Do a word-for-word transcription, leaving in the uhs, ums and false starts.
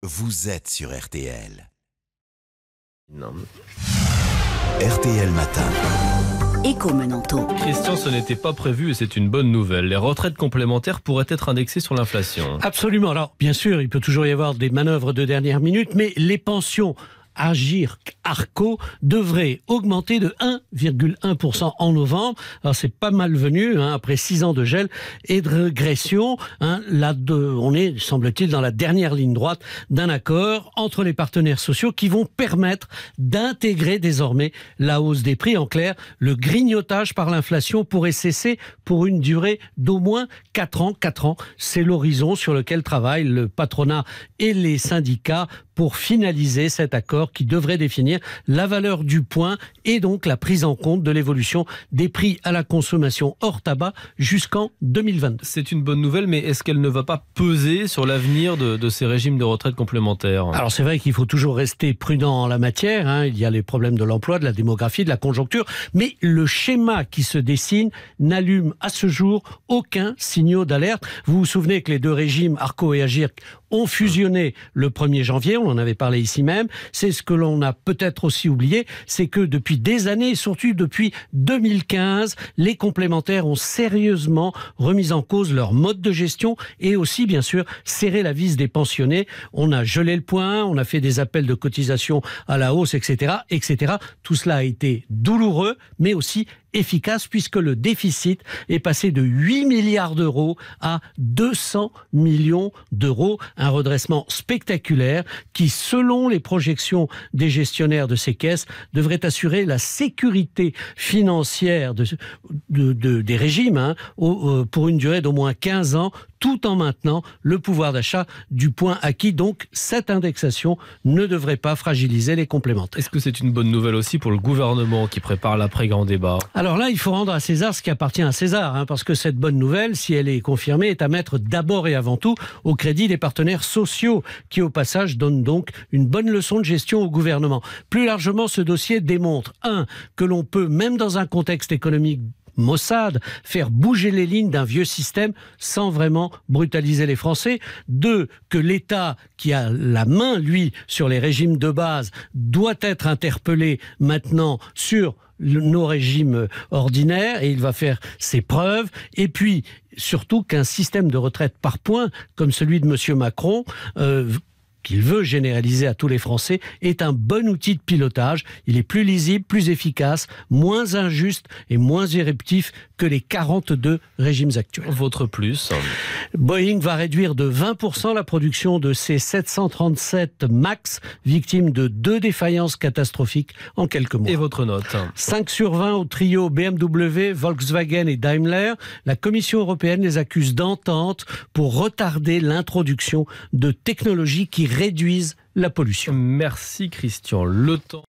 Vous êtes sur R T L. Non. R T L Matin. Éco-Menanto. Christian, ce n'était pas prévu et c'est une bonne nouvelle. Les retraites complémentaires pourraient être indexées sur l'inflation. Absolument. Alors, bien sûr, il peut toujours y avoir des manœuvres de dernière minute, mais les pensions Agirc-Arrco devrait augmenter de un virgule un pour cent en novembre. Alors c'est pas malvenu, hein, après six ans de gel et de régression. Hein, là, de, on est, semble-t-il, dans la dernière ligne droite d'un accord entre les partenaires sociaux qui vont permettre d'intégrer désormais la hausse des prix. En clair, le grignotage par l'inflation pourrait cesser pour une durée d'au moins quatre ans. quatre ans, c'est l'horizon sur lequel travaillent le patronat et les syndicats pour finaliser cet accord qui devrait définir la valeur du point et donc la prise en compte de l'évolution des prix à la consommation hors tabac jusqu'en deux mille vingt-deux. C'est une bonne nouvelle, mais est-ce qu'elle ne va pas peser sur l'avenir de, de ces régimes de retraite complémentaires ? Alors c'est vrai qu'il faut toujours rester prudent en la matière, hein. Il y a les problèmes de l'emploi, de la démographie, de la conjoncture, mais le schéma qui se dessine n'allume à ce jour aucun signal d'alerte. Vous vous souvenez que les deux régimes, Arrco et Agirc, ont fusionné le premier janvier, on en avait parlé ici même. C'est ce que l'on a peut-être aussi oublié, c'est que depuis des années, et surtout depuis deux mille quinze, les complémentaires ont sérieusement remis en cause leur mode de gestion et aussi, bien sûr, serré la vis des pensionnés. On a gelé le point, on a fait des appels de cotisation à la hausse, et cetera, et cetera. Tout cela a été douloureux, mais aussi efficace puisque le déficit est passé de huit milliards d'euros à deux cents millions d'euros. Un redressement spectaculaire qui, selon les projections des gestionnaires de ces caisses, devrait assurer la sécurité financière de, de, de, des régimes hein, au, pour une durée d'au moins quinze ans, tout en maintenant le pouvoir d'achat du point acquis. Donc, cette indexation ne devrait pas fragiliser les complémentaires. Est-ce que c'est une bonne nouvelle aussi pour le gouvernement qui prépare l'après-grand débat ? Alors là, il faut rendre à César ce qui appartient à César, hein, parce que cette bonne nouvelle, si elle est confirmée, est à mettre d'abord et avant tout au crédit des partenaires sociaux, qui au passage donnent donc une bonne leçon de gestion au gouvernement. Plus largement, ce dossier démontre, un, que l'on peut, même dans un contexte économique maussade, faire bouger les lignes d'un vieux système sans vraiment brutaliser les Français. Deux, que l'État, qui a la main, lui, sur les régimes de base, doit être interpellé maintenant sur nos régimes ordinaires et il va faire ses preuves. Et puis, surtout qu'un système de retraite par points, comme celui de M. Macron, euh, qu'il veut généraliser à tous les Français, est un bon outil de pilotage. Il est plus lisible, plus efficace, moins injuste et moins éruptif que les quarante-deux régimes actuels. Votre plus ? Boeing va réduire de vingt pour cent la production de ses sept cent trente-sept MAX, victimes de deux défaillances catastrophiques en quelques mois. Et votre note ? cinq sur vingt au trio B M W, Volkswagen et Daimler. La Commission européenne les accuse d'entente pour retarder l'introduction de technologies qui réduisent la pollution. Merci Christian. Le temps